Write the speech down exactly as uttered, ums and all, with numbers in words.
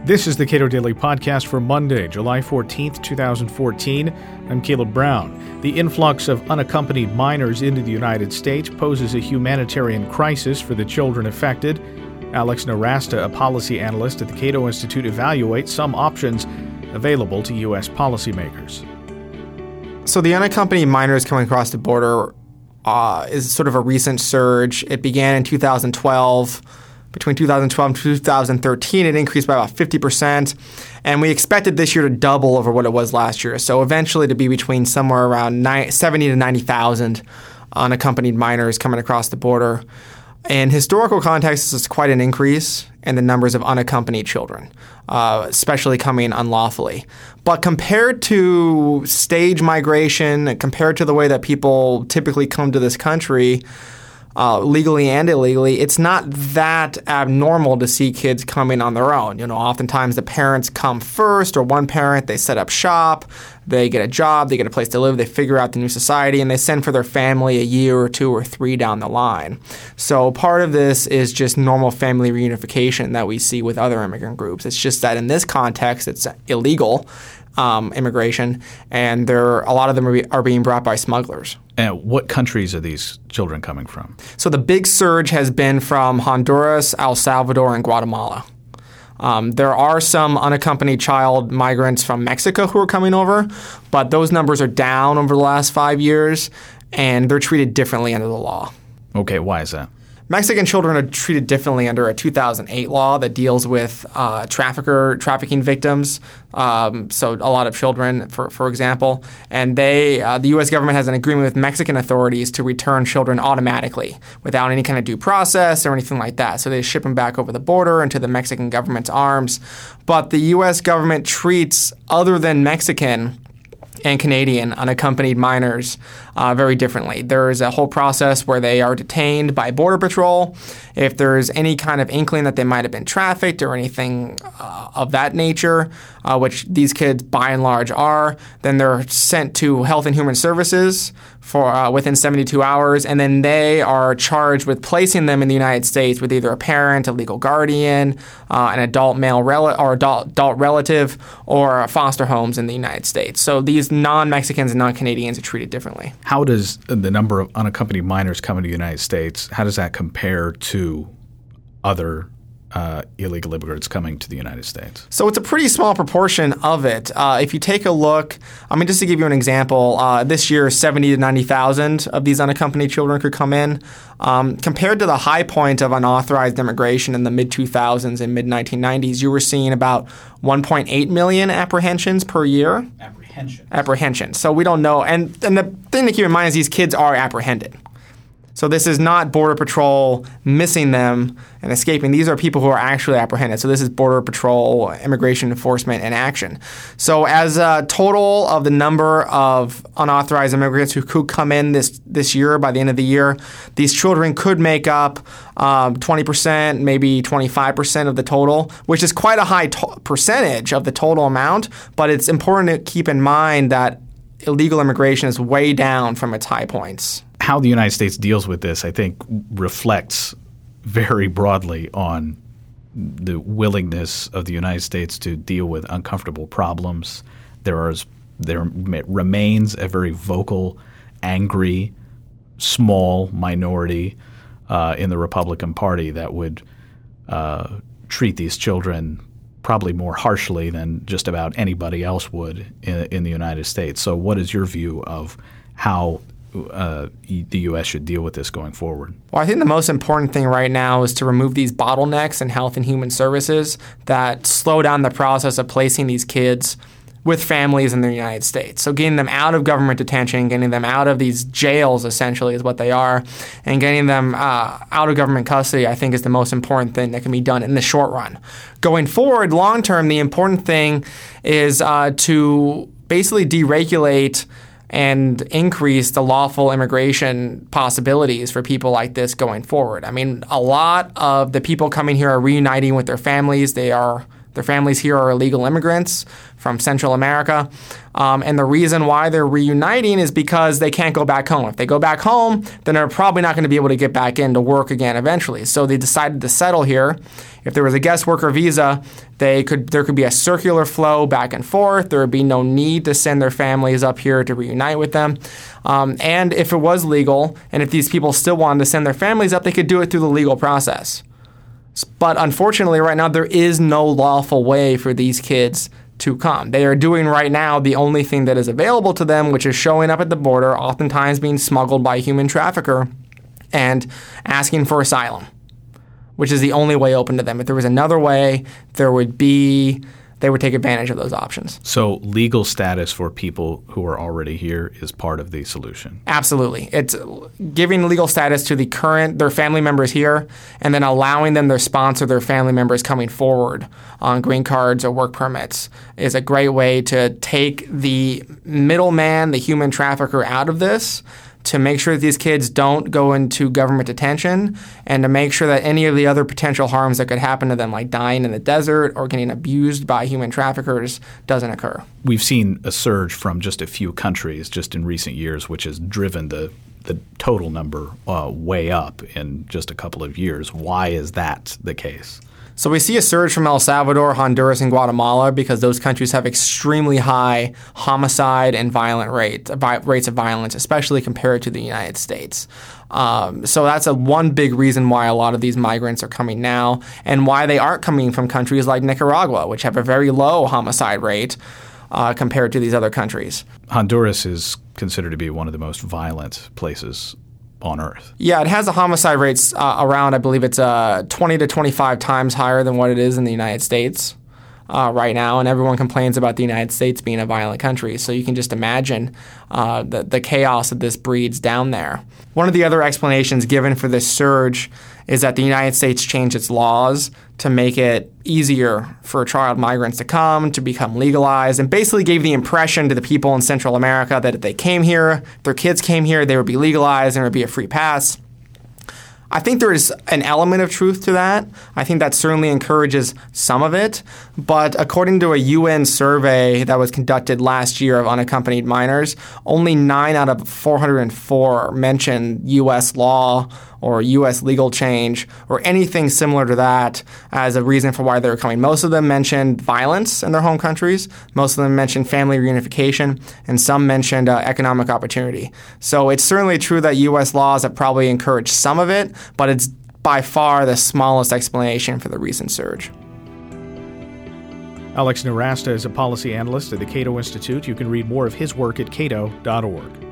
This is the Cato Daily Podcast for Monday, July fourteenth, twenty fourteen. I'm Caleb Brown. The influx of unaccompanied minors into the United States poses a humanitarian crisis for the children affected. Alex Nowrasteh, a policy analyst at the Cato Institute, evaluates some options available to U S policymakers. So the unaccompanied minors coming across the border uh, is sort of a recent surge. It began in two thousand twelve. Between two thousand twelve and two thousand thirteen, it increased by about fifty percent, and we expected this year to double over what it was last year. So eventually to be between somewhere around seventy to ninety thousand unaccompanied minors coming across the border. In historical context, this is quite an increase in the numbers of unaccompanied children, uh, especially coming unlawfully. But compared to stage migration, and compared to the way that people typically come to this country, Uh, legally and illegally, it's not that abnormal to see kids coming on their own. You know, oftentimes the parents come first, or one parent, they set up shop, they get a job, they get a place to live, they figure out the new society, and they send for their family a year or two or three down the line. So part of this is just normal family reunification that we see with other immigrant groups. It's just that in this context, it's illegal um, immigration, and there a lot of them are, be, are being brought by smugglers. And what countries are these children coming from? So the big surge has been from Honduras, El Salvador, and Guatemala. Um, there are some unaccompanied child migrants from Mexico who are coming over, but those numbers are down over the last five years, and they're treated differently under the law. Okay, why is that? Mexican children are treated differently under a two thousand eight law that deals with uh, trafficker trafficking victims. Um, so a lot of children, for for example, and they uh, the U S government has an agreement with Mexican authorities to return children automatically without any kind of due process or anything like that. So they ship them back over the border into the Mexican government's arms. But the U S government treats other than Mexican and Canadian unaccompanied minors uh, very differently. There is a whole process where they are detained by Border Patrol. If there's any kind of inkling that they might have been trafficked or anything uh, of that nature, uh, which these kids by and large are, then they're sent to Health and Human Services for uh, within seventy-two hours, and then they are charged with placing them in the United States with either a parent, a legal guardian, uh, an adult male rel- or adult, adult relative, or foster homes in the United States. So these non-Mexicans and non-Canadians are treated differently. How does the number of unaccompanied minors coming to the United States, how does that compare to other uh, illegal immigrants coming to the United States? So it's a pretty small proportion of it. Uh, if you take a look, I mean, just to give you an example, uh, this year seventy to ninety thousand of these unaccompanied children could come in. Um, compared to the high point of unauthorized immigration in the mid two thousands and mid nineteen nineties, you were seeing about one point eight million apprehensions per year. Apprehensions. Apprehensions. So we don't know. And, and the thing to keep in mind is these kids are apprehended. So this is not Border Patrol missing them and escaping. These are people who are actually apprehended. So this is Border Patrol, immigration enforcement in action. So as a total of the number of unauthorized immigrants who could come in this, this year, by the end of the year, these children could make up um, twenty percent, maybe twenty-five percent of the total, which is quite a high to- percentage of the total amount. But it's important to keep in mind that illegal immigration is way down from its high points. How the United States deals with this, I think, reflects very broadly on the willingness of the United States to deal with uncomfortable problems. There is there remains a very vocal, angry, small minority uh, in the Republican Party that would uh, treat these children probably more harshly than just about anybody else would in, in the United States. So what is your view of how Uh, the U S should deal with this going forward? Well, I think the most important thing right now is to remove these bottlenecks in Health and Human Services that slow down the process of placing these kids with families in the United States. So getting them out of government detention, getting them out of these jails, essentially, is what they are, and getting them uh, out of government custody, I think, is the most important thing that can be done in the short run. Going forward, long term, the important thing is uh, to basically deregulate and increase the lawful immigration possibilities for people like this going forward. I mean, a lot of the people coming here are reuniting with their families. They are Their families here are illegal immigrants from Central America. Um, and the reason why they're reuniting is because they can't go back home. If they go back home, then they're probably not going to be able to get back into work again eventually. So they decided to settle here. If there was a guest worker visa, they could there could be a circular flow back and forth. There would be no need to send their families up here to reunite with them. Um, and if it was legal, and if these people still wanted to send their families up, they could do it through the legal process. But unfortunately, right now, there is no lawful way for these kids to come. They are doing right now the only thing that is available to them, which is showing up at the border, oftentimes being smuggled by a human trafficker, and asking for asylum, which is the only way open to them. If there was another way, there would be, they would take advantage of those options. So legal status for people who are already here is part of the solution. Absolutely. It's giving legal status to the current, their family members here, and then allowing them to sponsor their family members coming forward on green cards or work permits is a great way to take the middleman, the human trafficker, out of this, to make sure that these kids don't go into government detention, and to make sure that any of the other potential harms that could happen to them, like dying in the desert or getting abused by human traffickers, doesn't occur. We've seen a surge from just a few countries just in recent years, which has driven the, the total number uh, way up in just a couple of years. Why is that the case? So we see a surge from El Salvador, Honduras, and Guatemala because those countries have extremely high homicide and violent rates, rates of violence, especially compared to the United States. Um, so that's a one big reason why a lot of these migrants are coming now, and why they aren't coming from countries like Nicaragua, which have a very low homicide rate uh, compared to these other countries. Honduras is considered to be one of the most violent places on Earth. Yeah, it has the homicide rates uh, around, I believe it's uh, twenty to twenty-five times higher than what it is in the United States uh, right now. And everyone complains about the United States being a violent country. So you can just imagine uh, the, the chaos that this breeds down there. One of the other explanations given for this surge is that the United States changed its laws to make it easier for child migrants to come, to become legalized, and basically gave the impression to the people in Central America that if they came here, their kids came here, they would be legalized and there would be a free pass. I think there is an element of truth to that. I think that certainly encourages some of it. But according to a U N survey that was conducted last year of unaccompanied minors, only nine out of four hundred four mentioned U S law or U S legal change or anything similar to that as a reason for why they were coming. Most of them mentioned violence in their home countries. Most of them mentioned family reunification, and some mentioned uh, economic opportunity. So it's certainly true that U S laws have probably encouraged some of it, but it's by far the smallest explanation for the recent surge. Alex Nowrasteh is a policy analyst at the Cato Institute. You can read more of his work at cato dot org.